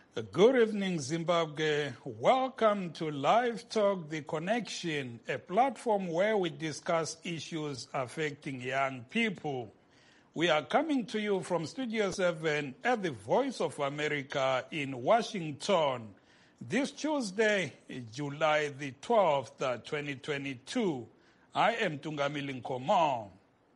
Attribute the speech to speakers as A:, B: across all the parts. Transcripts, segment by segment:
A: Good evening, Zimbabwe. Welcome to Live Talk The Connection, a platform where we discuss issues affecting young people. We are coming to you from Studio 7 at the Voice of America in Washington. This Tuesday, July the 12th, 2022. I am Tungamili Nkomo.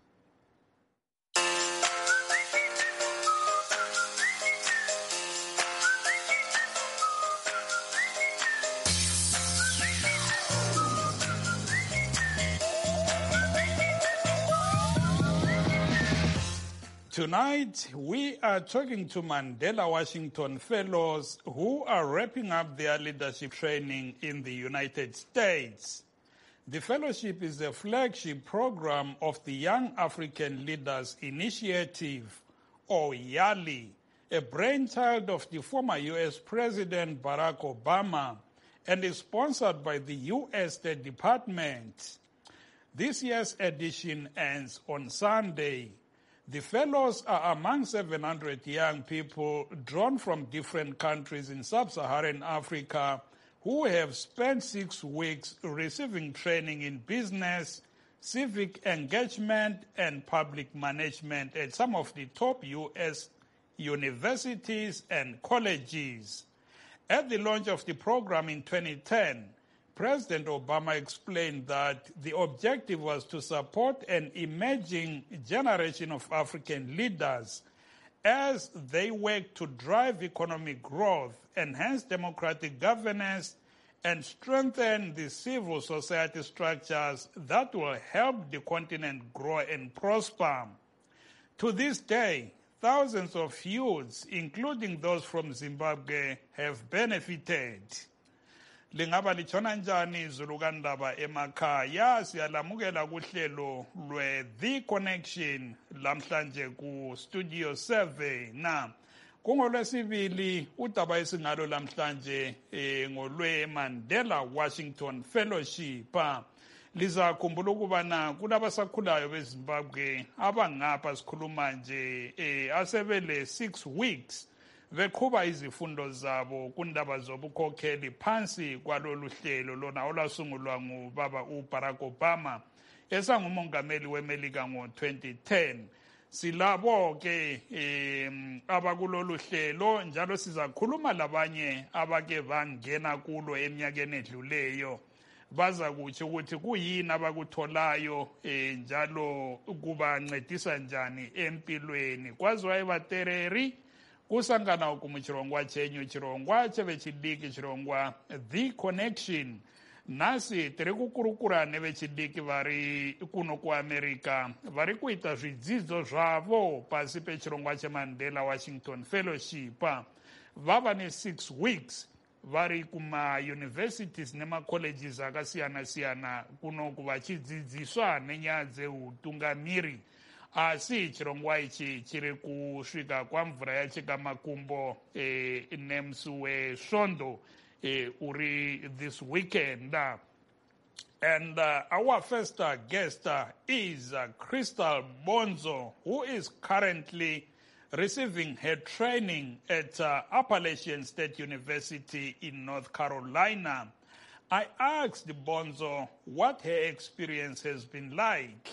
A: Tonight, we are talking to Mandela Washington Fellows who are wrapping up their leadership training in the United States. The fellowship is a flagship program of the Young African Leaders Initiative, or YALI, a brainchild of the former U.S. President Barack Obama, and is sponsored by the U.S. State Department. This year's edition ends on Sunday. The fellows are among 700 young people drawn from different countries in sub-Saharan Africa who have spent 6 weeks receiving training in business, civic engagement, and public management at some of the top U.S. universities and colleges. At the launch of the program in 2010, President Obama explained that the objective was to support an emerging generation of African leaders as they work to drive economic growth, enhance democratic governance, and strengthen the civil society structures that will help the continent grow and prosper. To this day, thousands of youths, including those from Zimbabwe, have benefited. Lingaba litshona njani izulu kandaba emakhaya siyalamukela kuhlelo lwe-The Connection lamhlanje ku Studio 7 na kungolwesibili udaba esingalo lamhlanje ngolwe Mandela Washington Fellowship liza khumbula ukubana kunabasakhulayo beZimbabwe abangapha sikhuluma nje asebele 6 weeks beqhuba izifundo zabo kundaba zobukhokheli phansi kwalolu hlelo lona olasungulwa ngubaba uBarack Obama esangumongameli weMelika ngo-2010. Silabo ke abakulolu hlelo njalo sizakhuluma labanye abake bangena kulo eminyakeni edluleyo baza kuthi ukuthi kuyini abakutholayo njalo kubancedisa njani empilweni kwaziwa ebatereri kusangana uku muchirongwa chenyu chirongwa chevechidiki chirongwa The Connection. Nasi tiri kukurukura nevechidiki vari kuno kuAmerika vari kuita zvidzidzo zvavo pasi pechirongwa cheMandela Washington Fellowship. Vava ne6 weeks vari kuma-universities nema-colleges akasiyana-siyana kunoku vachidzidziswa nenyaya dzeutungamiri. Asi chirongwa ichi chiri kusvika kwamvura yachika makumbo nemusi wesvondo uri this weekend. And our first guest is Crystal Bonzo, who is currently receiving her training at Appalachian State University in North Carolina. I asked Bonzo what her experience has been like.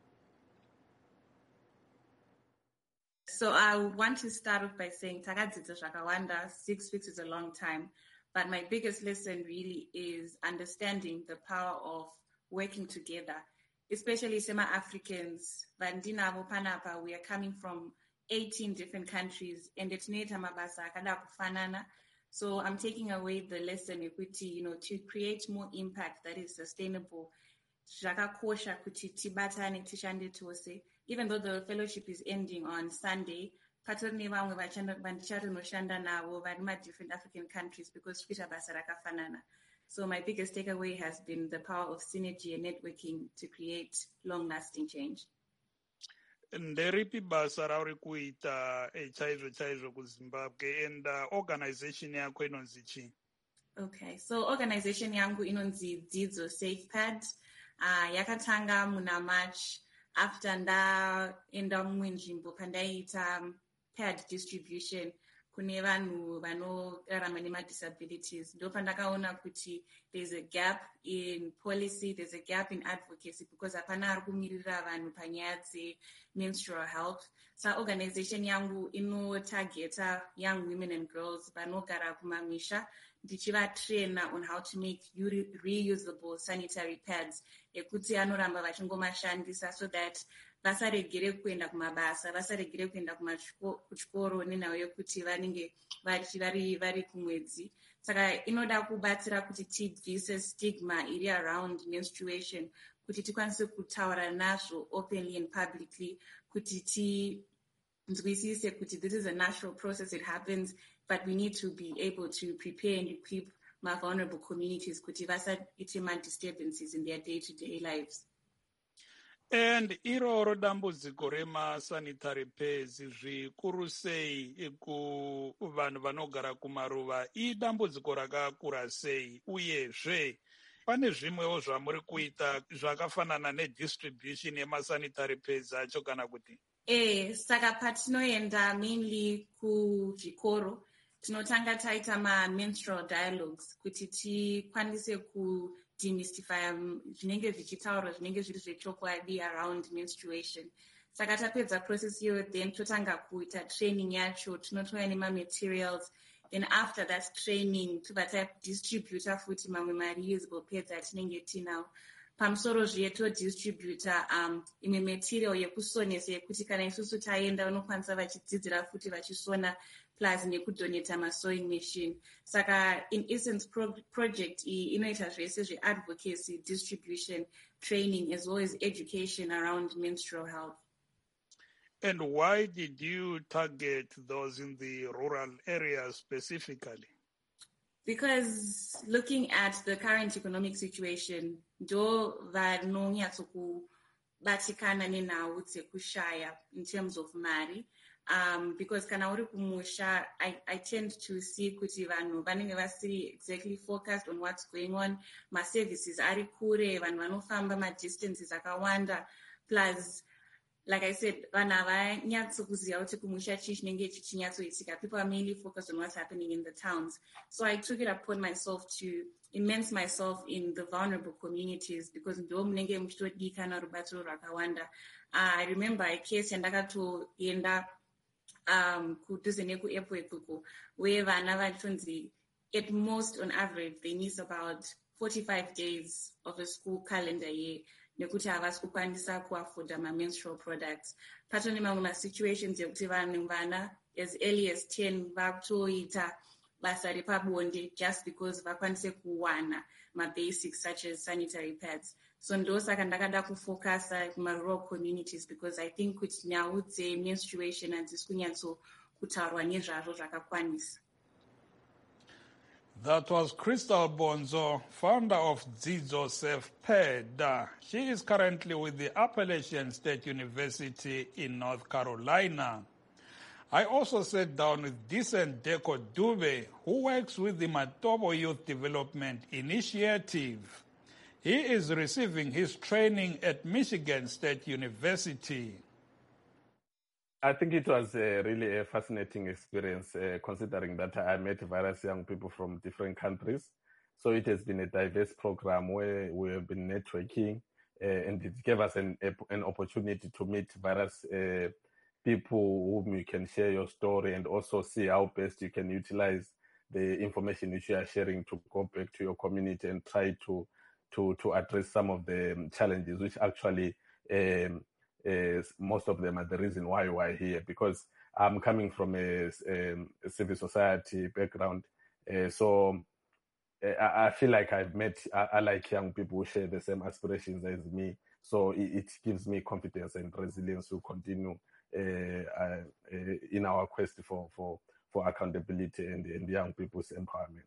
B: So I want to start off by saying takadzidza zvakawanda. 6 weeks is a long time, but my biggest lesson really is understanding the power of working together, especially sema-Africans. Vandinavo panapa, we are coming from 18 different countries, and etinoita mabasa akada kufanana. So I'm taking away the lesson equity, to create more impact that is sustainable. Zvakakosha kuti tibatane tishande tose. Even though the fellowship is ending on Sunday, patorine vamwe vandichatonoshanda navo vari different African countries because kuita basa rakafanana. So my biggest takeaway has been the power of synergy and networking to create long-lasting change.
A: Nderipi basa rauri kuita chaizvo kuZimbabwe and organization yako inonzi chi?
B: Okay, so organization yangu inonzi Dzidzo SafePad. Yakatanga muna March after ndaenda mumwe nzvimbo pandaiita pad distribution kune vanhu vanorarama nema-disabilities. Ndo pandakaona kuti there's a gap in policy, there's a gap in advocacy, because hapana ari kumirira vanhu panyaya dze-menstrual health. Sa organization yangu inotargeta young women and girls vanogara kumamisha, ndichivatraina on how to make reusable sanitary pads ekuti anoramba vachingomashandisa so that vasaregere kuenda kumabasa, vasaregere kuenda kuchikoro nenhau yekuti vanenge vari kumwedzi. Saka inoda kubatsira kuti tibvise stigma iri around menstruation, kuti tikwanise kutaura nazvo openly and publicly, kuti tinzwisise kuti this is a natural process, it happens, but we need to be able to prepare and equip my vulnerable communities kuti vasaite ma-disturbances in their day-to-day lives.
A: And iroro dambudziko rema-sanitary pads zvikuru sei kuvanhu vanogara kumaruva idambudziko rakakura sei, uyezve pane zvimwewo zvamuri kuita zvakafanana nedistribution yemasanitary pads acho kana kuti?
B: Saka patinoenda mainly kuzvikoro tinotanga taita ma-menstrual dialogues kuti tikwanise demystify zvinenge zvichitaurwa zvinenge zviri zvechokwadi around menstruation. Saka tapedza process iyo, then totanga kuita training yacho, tinotouya nema-materials, then after that training tobva tadistributa futi mamwe ma-reusable pads atinenge tinawo. Pamusoro zviye todistributa imwe material yekusonesa yekuti kana isusu taenda unokwanisa vachidzidzira futi vachisona, plus nekudonata ma-sewing machine. Saka in essence project iyi inoita zvese zve-advocacy, distribution, training, as well as education around menstrual health.
A: And why did you target those in the rural areas specifically?
B: Because looking at the current economic situation, ndo vanonyatsokubatikana nenhau dzekushaya in terms of mari. Because kana uri kumusha, I tend to see kuti vanhu vanenge vasiri exactly focused on what's going on. Ma-services ari kure, vanhu vanofamba ma-distances akawanda. Plus, like I said, vanhu havanyatsokuziva kuti kumusha chii chinenge chichinyatsoitika. People are mainly focused on what's happening in the towns. So I took it upon myself to immerse myself in the vulnerable communities, because ndo munenge muchitodikana rubatsiro rwakawanda. I remember a case yandakatoenda kudhuze nekuairport uko, where vana vachitonzi at most on average they miss about 45 days of a school calendar year nekuti havasi kukwanisa kuafforda ma-menstrual products. Patone mamwe ma-situations ekuti vana as early as 10 vakutoita basa repabonde just because vakwanise kuwana ma-basics such as sanitary pads. So ndosaka ndakada kufocusa kuma-rural communities, because I think kuti nyau dze-menstruation hadzisi kunyatsokutaurwa nezvazvo zvakakwanisa.
A: That was Crystal Bonzo, founder of Dzidzo Safe Pad. She is currently with the Appalachian State University in North Carolina. I also sat down with Decent Deko Dube, who works with the Matobo Youth Development Initiative. He is receiving his training at Michigan State University.
C: I think it was really a fascinating experience, considering that I met various young people from different countries. So it has been a diverse program where we have been networking, and it gave us an opportunity to meet various people whom you can share your story and also see how best you can utilize the information which you are sharing to go back to your community and try to address some of the challenges which actually most of them are the reason why we're here, because I'm coming from a civil society background. So I feel like I like young people who share the same aspirations as me. So it gives me confidence and resilience to continue in our quest for accountability and young people's empowerment.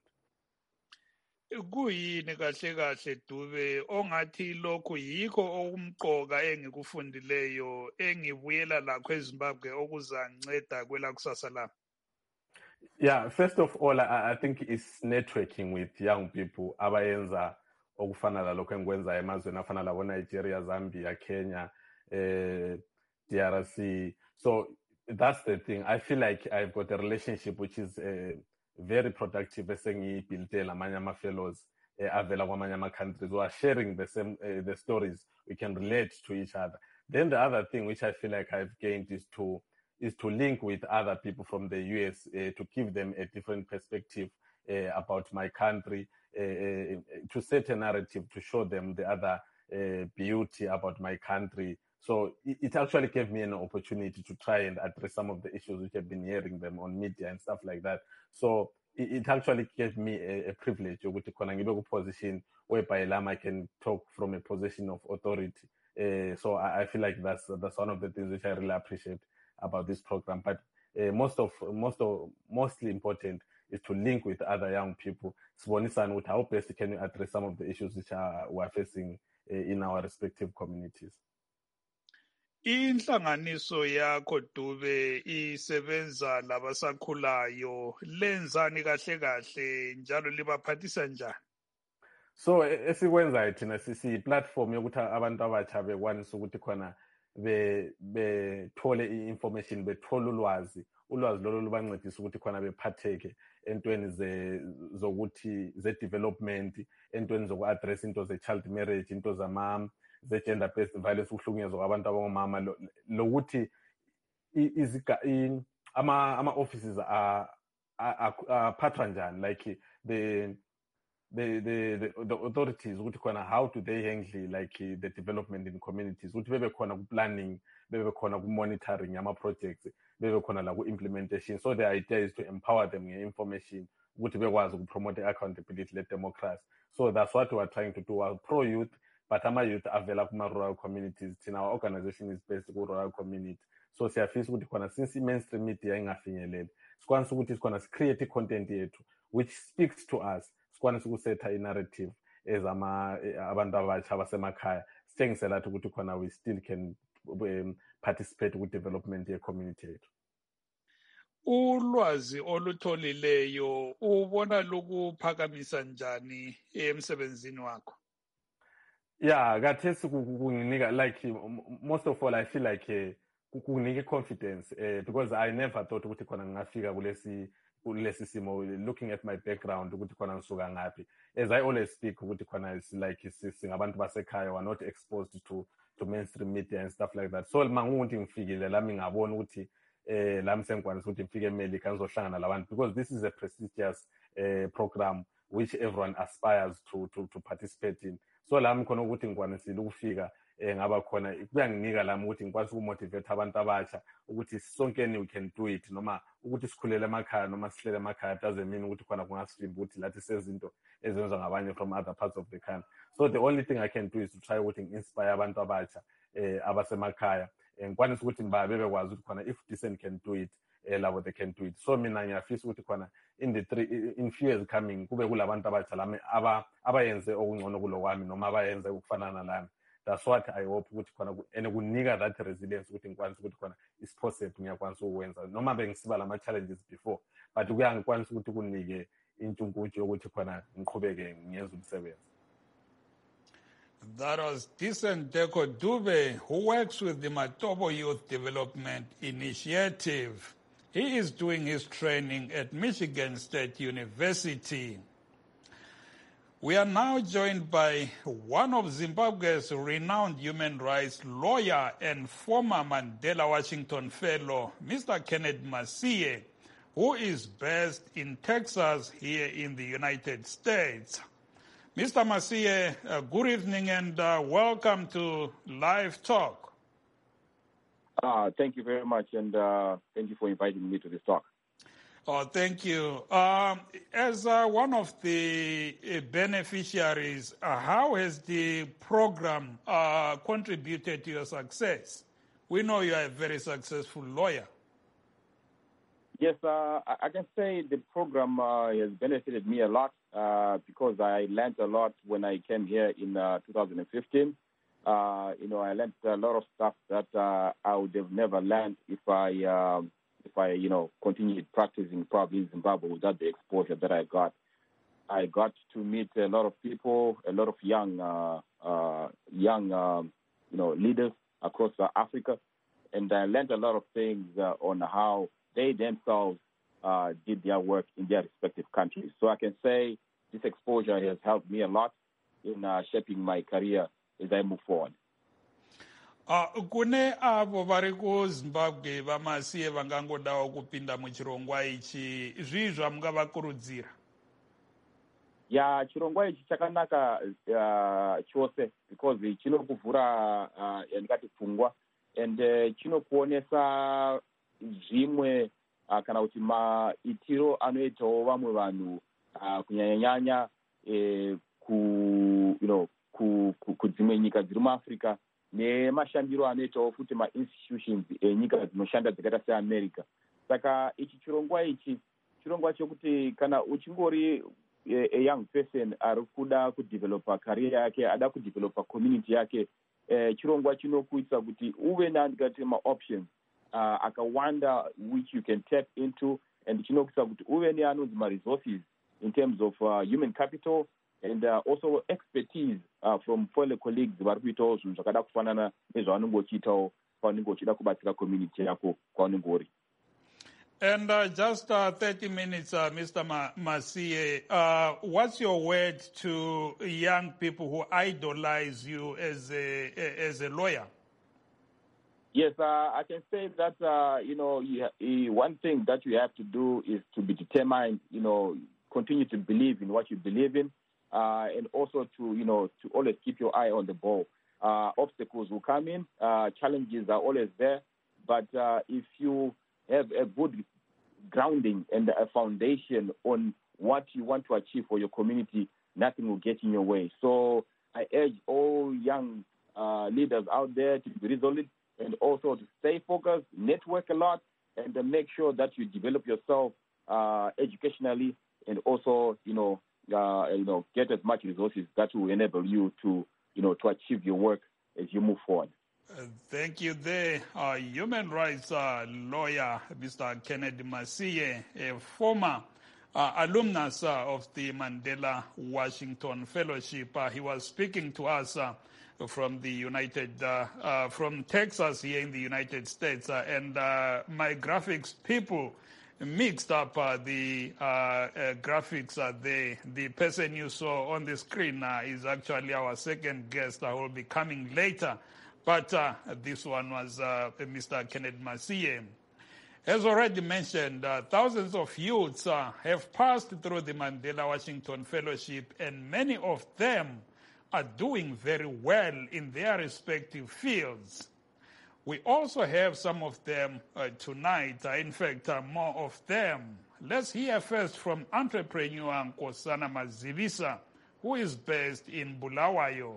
A: Kuyini kahle kahle Dube ongathi lokho yikho okumqoka engikufundileyo engibuyela lakho eZimbabwe okuzanginceda kwela kusasa la?
C: Yeah, first of all, I think it's networking with young people abayenza okufana lalokho engikwenza emazweni afana labo Nigeria, Zambia, Kenya, DRC. So That's the thing. I feel like I've got a relationship which is very productive. Built Lamanyama fellows avela kwamanye countries who are sharing the same the stories. We can relate to each other. Then the other thing which I feel like I've gained is to link with other people from the US to give them a different perspective about my country, to set a narrative, to show them the other beauty about my country. So it actually gave me an opportunity to try and address some of the issues which I've been hearing them on media and stuff like that. So it actually gave me a privilege to position whereby I can talk from a position of authority. So I feel like that's one of the things which I really appreciate about this program. But mostly important is to link with other young people. Sibonisa with how best can we address some of the issues which we're facing in our respective communities.
A: Inhlanganiso yakho Dube isebenza labasakhulayo lenzani kahle kahle njalo libaphathisa njani?
C: So esikwenzayo thina sisi-platform yokuthi abantu abatsha bekwanisa ukuthi khona bethole i-information, bethole ulwazi lolo lubancedisa ukuthi khona bephatheke entweni zokuthi ze-development, entweni zoku-address into ze-child marriage, into ze-gender based violence, ukuhlukunyezwa kwabantu abangomama, lokuthi ama-offices aphathwa njani, like the authorities, ukuthi khona how do they handle like the development in communities, ukuthi bebe khona ku-planning, bebe khona ku-monitoring ama-projects, bebe khona la ku-implementation. So the idea is to empower them nge-information ukuthi bekwazi ukupromote accountability le-democracy. So that's what we are trying to do. We're pro-youth, but ama-youth avela kuma-rural communities. Our organization is based ku-rural community. So siyafisa ukuthi khona since i-mainstream media ingafinyeleli, sikwanisa ukuthi sikhona si-create content yethu which speaks to us, sikwanisa ukusetha i-narrative as abantu abatsha abasemakhaya, sitshengisela ukuthi khona we still can participate ku-development ye-community yethu.
A: Ulwazi olutholileyo ubona lukuphakamisa njani emsebenzini wakho?
C: Yeah, kathesi kunginika, like most of all I feel like kunginika confidence because I never thought ukuthi khona ngingafika kulesi simo, looking at my background ukuthi khona ngisuka ngaphi. As I always speak ukuthi khona is like singabantu basekhaya, we're not exposed to mainstream media and stuff like that. So mangukuthi ngifikile lami ngabona ukuthi lami sengikwanisa ukuthi ngifike eMelika ngizohlangana labantu, because this is a prestigious program which everyone aspires to participate in. So lami khona ukuthi ngikwanisile ukufika ngaba khona kuyanginika lami ukuthi ngikwazi ukumotivate abantu abatsha ukuthi sonkeni we can do it, noma ukuthi sikhulele emakhaya noma sihlele emakhaya doesn't mean ukuthi khona kungasivimba ukuthi lathi sezinto ezenzwa ngabanye from other parts of the country. So the only thing I can do is to try ukuthi ngi-inspire abantu abatsha abasemakhaya ngikwanisa ukuthi bebekwazi ukuthi khona if decent can do it, labo they can do it. So mina ngiyafisa ukuthi khona in few years coming kube kulabantu abatsha lami abayenze okungcono kulo kwami noma abayenze ukufanana nami. That's what I hope ukuthi khona and kunika that resilience ukuthi ngikwanisa ukuthi khona is possible, ngiyakwanisa ukwenza noma bengisiba lama challenges before, but kuyangikwanisa ukuthi kunike intshukuntshu yokuthi khona ngiqhubeke ngenza umsebenzi.
A: That was Decent Deko Dube, who works with the Matobo Youth Development Initiative. He is doing his training at Michigan State University. We are now joined by one of Zimbabwe's renowned human rights lawyer and former Mandela Washington Fellow, Mr. Kenneth Masie, who is based in Texas here in the United States. Mr. Masie, good evening and welcome to Live Talk.
D: Thank you very much, and thank you for inviting me to this talk.
A: Oh, thank you. As one of the beneficiaries, how has the program contributed to your success? We know you are a very successful lawyer.
D: Yes, I can say the program has benefited me a lot because I learned a lot when I came here in 2015. I learned a lot of stuff that I would have never learned if I continued practicing probably in Zimbabwe without the exposure that I got. I got to meet a lot of people, a lot of young leaders across Africa, and I learned a lot of things on how they themselves did their work in their respective countries. So I can say this exposure has helped me a lot in shaping my career as I move forward.
A: Kune avo vari kuZimbabwe vamasiye vangangodawo kupinda muchirongwa ichi, zvii zvamungavakurudzira?
D: Ya, chirongwa ichi chakanaka chose because chinokuvhura yandikati pfungwa and chinokuonesa zvimwe kana kuti maitiro anoitawo vamwe vanhu kunyanya kudzimwe nyika dziri muAfrica nemashandiro anoitawo futi ma-institutions enyika dzinoshanda dzakaita seAmerica. Saka ichi chirongwa chokuti kana uchingori a young person ari kuda kudevelopa career yake, ada kudevelopa community yake, chirongwa chinokuitsa kuti uve nandikati ma-options akawanda which you can tap into, and chinokuitsa kuti uve neanonzi ma-resources in terms of human capital and also expertise from fellow colleagues vari kuitawo zvinhu zvakada kufanana nezvavanenge uchiitawo paunenge uchida kubatsira community yako kwaunenge uri.
A: And just 30 minutes, Mr. Masiye, what's your word to young people who idolize you as a lawyer?
D: Yes, I can say that, one thing that you have to do is to be determined, continue to believe in what you believe in, and also to always keep your eye on the ball. Obstacles will come in, challenges are always there, but if you have a good grounding and a foundation on what you want to achieve for your community, nothing will get in your way. So I urge all young leaders out there to be resolute and also to stay focused, network a lot, and make sure that you develop yourself educationally and also, get as much resources that will enable you to achieve your work as you move forward.
A: Thank you. The human rights lawyer, Mr. Kennedy Masiye, a former alumnus of the Mandela Washington Fellowship. He was speaking to us from from Texas here in the United States. And my graphics people mixed up the graphics. The person you saw on the screen is actually our second guest who will be coming later. But this one was Mr. Kennedy Masiye. As already mentioned, thousands of youths have passed through the Mandela Washington Fellowship, and many of them are doing very well in their respective fields. We also have some of them tonight, in fact, more of them. Let's hear first from entrepreneur Nkosana Mazivisa, who is based in Bulawayo.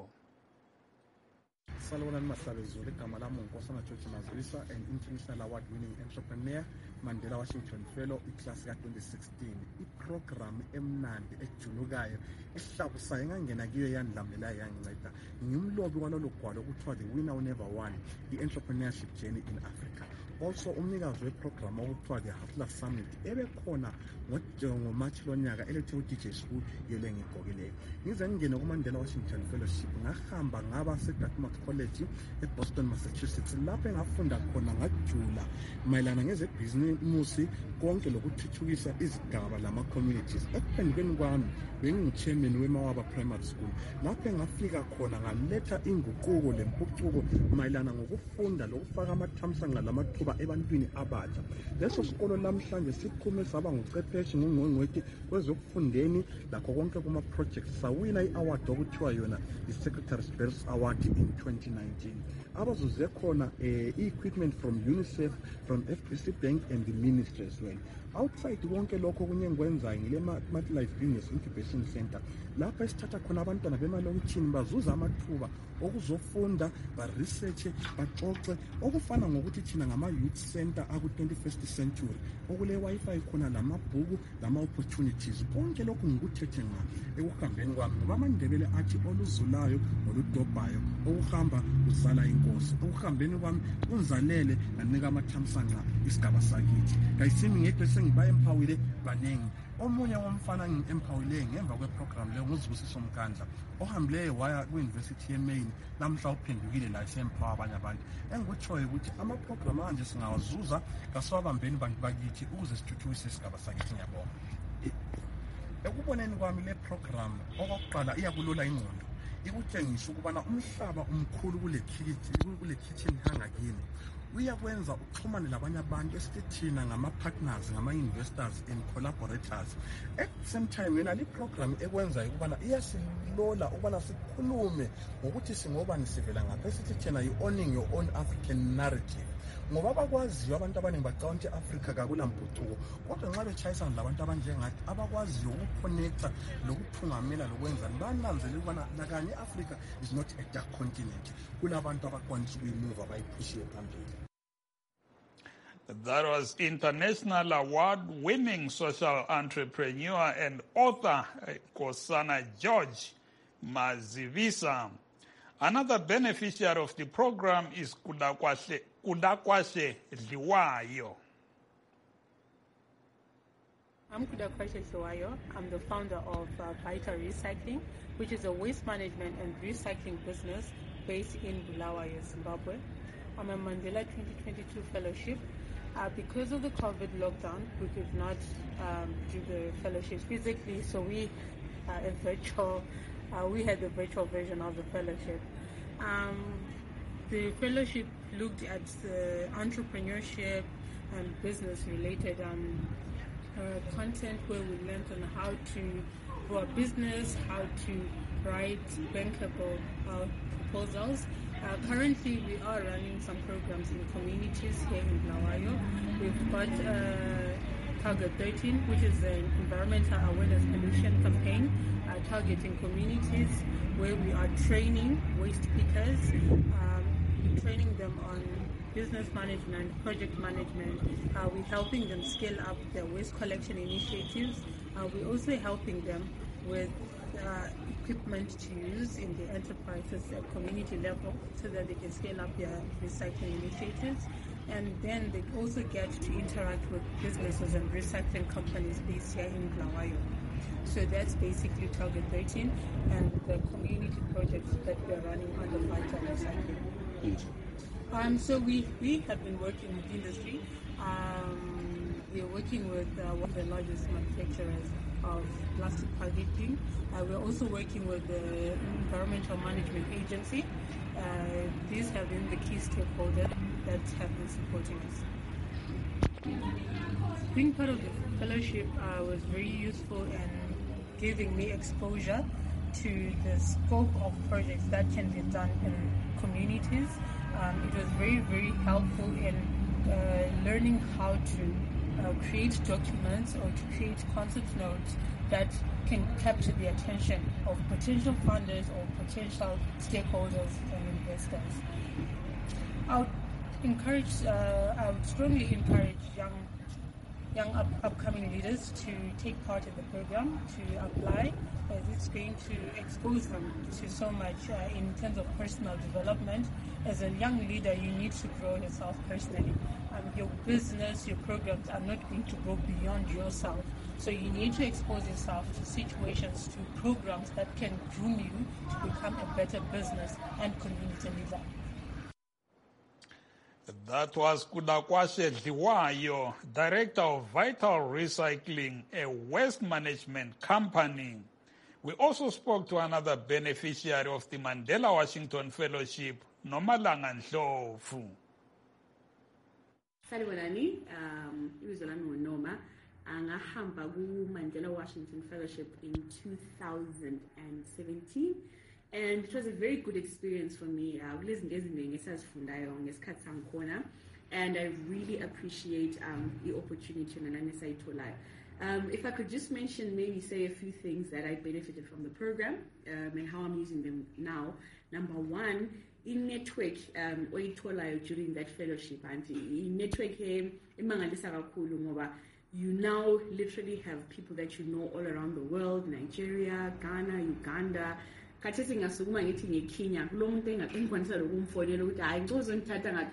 E: Salwanani Masabezulu, igama lami uNkosana George Mazivisa, an international award-winning entrepreneur, Mandela Washington Fellow, iClass ka-2016. Iprogramu emnandi ejulukayo ehlabusayo engangena kiyo yandlamlela yanginceda. Ngimlobi walolu gwalo okuthiwa The Winner Who Never Won, i-entrepreneurship journey in Africa. Also umnikazi weprogramu okuthiwa The Hustler Summit ebekhona ngoMarch lonyaka elethe uDJ School yele ngigqokileyo. Ngize ngingene kuMandela Washington Fellowship ngahamba ngaba seDartmouth College eBoston, Massachusetts, lapho engafunda khona ngajula mayelana ngezebhizimusi konke lokuthuthukisa izigaba lama-communities. Ekuphendukeni kwami bengingu-chairman weMawaba Primary School, lapho engafika khona ngaletha inguquko lempucuko mayelana ngokufunda lokufaka amathamsanqa lamathuba ebantwini abatsha. Leso sikolo namhlanje siphume saba nguchwepheshe ngongqongqothi kwezokufundeni lakho konke kuma-projects. Sawina i-award okuthiwa yona i-Secretary's Best Award in 2019. Abazuze khona equipment from UNICEF, from FBC Bank and the ministry as well. Outside konke lokho kunye ngikwenzayo ngile Math Life Business Incubation Center, lapha esithatha khona abantwana bemalokitshini bazuza amathuba okuzofunda, ba-research, baxoxe, okufana ngokuthi thina ngama-youth center aku-21st century, okule Wi-Fi khona lamabhuku, lama-opportunities. Konke lokhu ngikuthethe ngqa ekuhambeni kwami ngoba amaNdebele athi oluzulayo oludobhayo okuhamba uzala inkosi. Okuhambeni kwami unzalele nganika amathamsanqa isigaba sakithi. Kayisimi ngedwa sengiba emphawile banengi omunye womfana emphawuleyo ngemva kweprogram leyo nguZibusiso Mkandla ohambileyo waya kwi-University yeMaine namhla uphendukile la esempower abanye abantu engikutshoyo ukuthi amaprogram anje singawazuza kasiwabambeni bantu bakithi ukuze sithuthukise isigaba sakithi. Ngiyabonga. Ekuboneni kwami le program okokuqala iyakulula ingqondo ikutshengisa ukubana umhlaba umkhulu kule kitchen hangakini uyakwenza uxhumane labanye abantu esithi thina ngama-partners, ngama-investors and collaborators. At the same time yena li-program ekwenzayo ukubana iyasilola ukubana sikhulume ngokuthi singobani sivela ngapha esithi thina you-owning your own African narrative. Ngoba bakwaziyo abantu abaningi bacabanga ukuthi Africa kakula mpucuko, kodwa nxa betshayisana labantu abanjengathi abakwaziyo ukuconnecta lokuthungamela lokwenza bananzelela ukubana nakanye Africa is not a dark continent, kulabantu abakwanisa ukuyimuva bayiphushiwe phambili.
A: That was international award-winning social entrepreneur and author Nkosana George Mazivisa. Another beneficiary of the program is Kudakwashe Dliwayo.
F: I'm Kudakwashe Dliwayo. I'm the founder of Vital Recycling, which is a waste management and recycling business based in Bulawayo, Zimbabwe. I'm a Mandela 2022 fellowship. Because of the COVID lockdown, we could not do the fellowships physically, so we had the virtual version of the fellowship. The fellowship looked at the entrepreneurship and business-related content, where we learned on how to grow a business, how to write bankable proposals. Currently, we are running some programs in communities here in Bulawayo. We've got Target 13, which is an environmental awareness pollution campaign targeting communities, where we are training waste pickers, training them on business management, project management. We're helping them scale up their waste collection initiatives. We're also helping them with equipment to use in the enterprises at community level so that they can scale up their recycling initiatives. And then they also get to interact with businesses and recycling companies based here in Bulawayo. So that's basically Target 13 and the community projects that we're running under Vital Recycling. So we have been working with industry. We're working with one of the largest manufacturers of plastic packaging. We're also working with the Environmental Management Agency. These have been the key stakeholders that have been supporting us. Being part of the fellowship was very useful in giving me exposure to the scope of projects that can be done in communities. It was very, very helpful in learning how to create documents or to create concept notes that can capture the attention of potential funders or potential stakeholders and investors. I would strongly encourage young upcoming leaders to take part in the program, to apply, as it's going to expose them to so much in terms of personal development. As a young leader, you need to grow yourself personally. Your business, your programs are not going to go beyond yourself. So you need to expose yourself to situations, to programs that can groom you to become a better business and community leader.
A: That was Kudakwashe Dliwayo, Director of Vital Recycling, a waste management company. We also spoke to another beneficiary of the Mandela Washington Fellowship, Nomalanga Ndlovu.
G: Salibonani, ibizo lami nguNoma. Ngahamba ku-Mandela Washington Fellowship in 2017. And it was a very good experience for me. And I really appreciate the opportunity. If I could just mention, maybe say a few things that I benefited from the program and how I'm using them now. Number one, in network during that fellowship, in network you now literally have people that you know all around the world: Nigeria, Ghana, Uganda. Khathesi ngasukuma ngithi ngeKenya kulo muntu engakwanisela ukumfonela ukuthi hayi ngizongithatha ngathi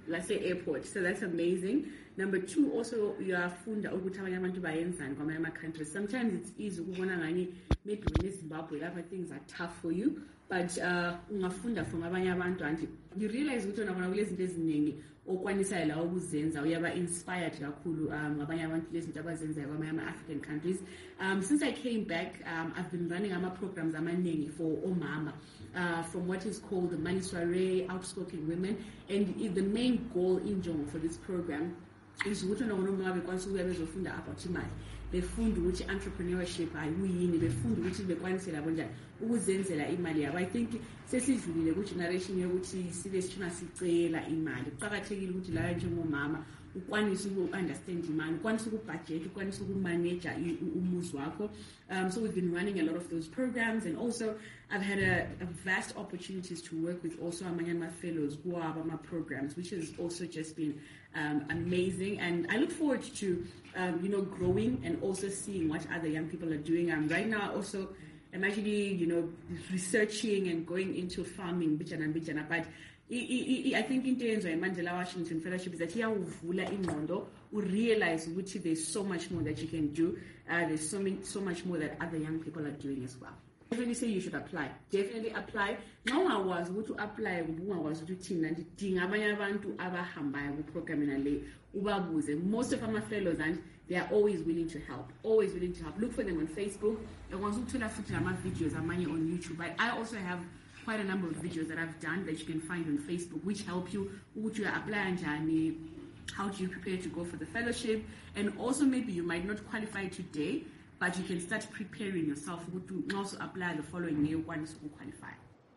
G: let's say, airport. So that's amazing. Number two, also, you are funda ukuthi abanye abantu bayenzani kwamanye ama-countries. Sometimes it's easy ukubona ngani maybe when Zimbabwe, things are tough for you, but ungafunda from abanye abantu and you realize ukuthi wena kulezinto eziningi okwanisayo la ukuzenza uyaba inspired kakhulu ngabanye abantu lezinto abazenzayo kwamanye ama-African countries. Since I came back, I've been running programs amaningi for omama, from what is called the Money Soiree, Outspoken Women, and the main goal in Jongo for this program is ukuthi noma bekwanisa ukuya bezofunda about imali, befunda ukuthi entrepreneurship ayiyini, befunda ukuthi bekwanise labo njani ukuzenzela imali yabo. I think sesidlulile ku generation yokuthi sibe sithuna sicela imali. Kuqakathekile ukuthi la njengomama ukwanise uku-understand imali, ukwanise ukubudget, ukwanise ukumanage umuzi wakho. So we've been running a lot of those programs, and also I've had a vast opportunities to work with also amanye fellows who are my programs, which has also just been amazing. And I look forward to growing and also seeing what other young people are doing. Right now also I'm actually researching and going into farming bijana, but I think in terms of Mandela Washington Fellowship is that here uvula ingqondo, you realize which there's so much more that you can do. There's so much more that other young people are doing as well. Definitely say you should apply. Definitely apply. Now I was to apply to team and abanye abantu abahambayo ku program le ubabuze. Most of our fellows, and they are always willing to help. Always willing to help. Look for them on Facebook. I want to videos amanye on YouTube. But I also have quite a number of videos that I've done that you can find on Facebook, which help you to apply njani, how do you prepare to go for the fellowship, and also maybe you might not qualify today, but you can start preparing yourself to also apply the following year once you qualify.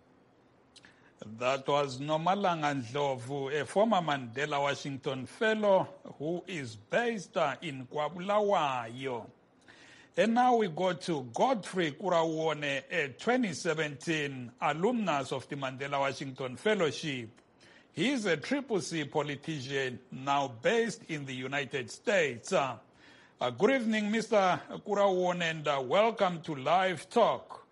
A: That was Nomalanga Ndlovu, a former Mandela Washington Fellow who is based in Kwabulawayo. And now we go to Godfrey Kurawone, a 2017 alumnus of the Mandela Washington Fellowship. He is a Triple C politician now based in the United States. Good evening, Mr. Kurawone, and welcome to Live Talk.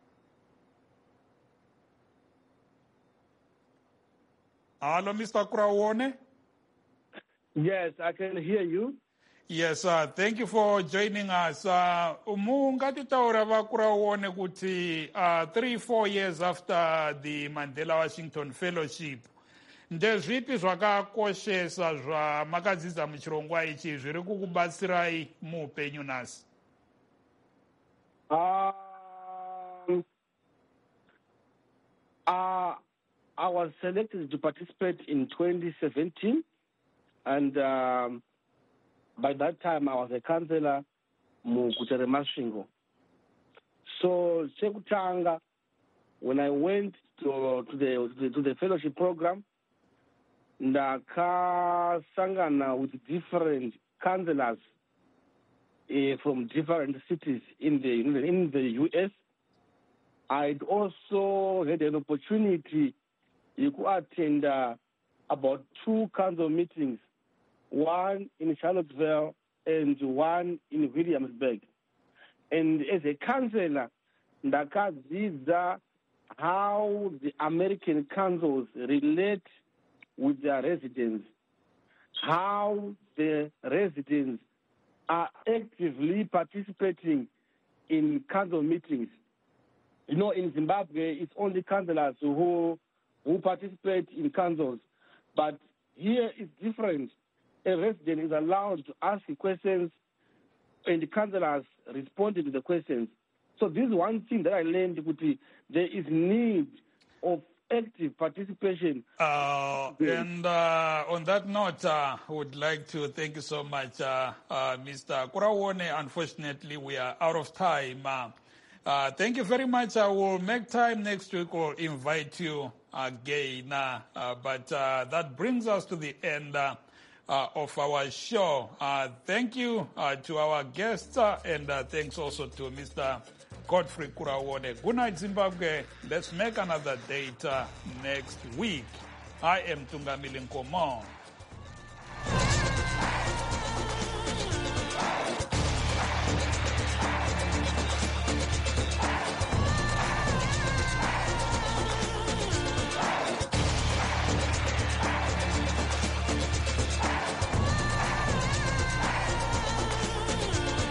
A: Hello, Mr. Kurawone?
H: Yes, I can hear you.
A: Yes, thank you for joining us. Mungatitaura vaKurawone kuti 3-4 years after the Mandela Washington Fellowship, ndezvipi zvakakoshesa zvamakadzidza muchirongwa ichi zviri kukubatsirai muupenyu nhasi?
H: I was selected to participate in 2017, and by that time, I was a councillor Mukutere Masvingo. So, Sekutanga, when I went to the fellowship program, ndakasangana with different councillors from different cities in the US. I'd also had an opportunity to attend about 2 council meetings, one in Charlottesville and one in Williamsburg. And as a councillor, ndakadzidza how the American councils relate with their residents, how the residents are actively participating in council meetings. In Zimbabwe, it's only councillors who participate in councils, but here it's different. A resident is allowed to ask questions, and the councillors responded to the questions. So this is one thing that I learned, there is need of active participation.
A: And on that note, I would like to thank you so much, Mr. Kurawone. Unfortunately, we are out of time. Thank you very much. I will make time next week or invite you again. But that brings us to the end of our show. Thank you to our guests, and thanks also to Mr. Godfrey Kurawone. Good night, Zimbabwe. Let's make another date next week. I am Tungamili Nkomo.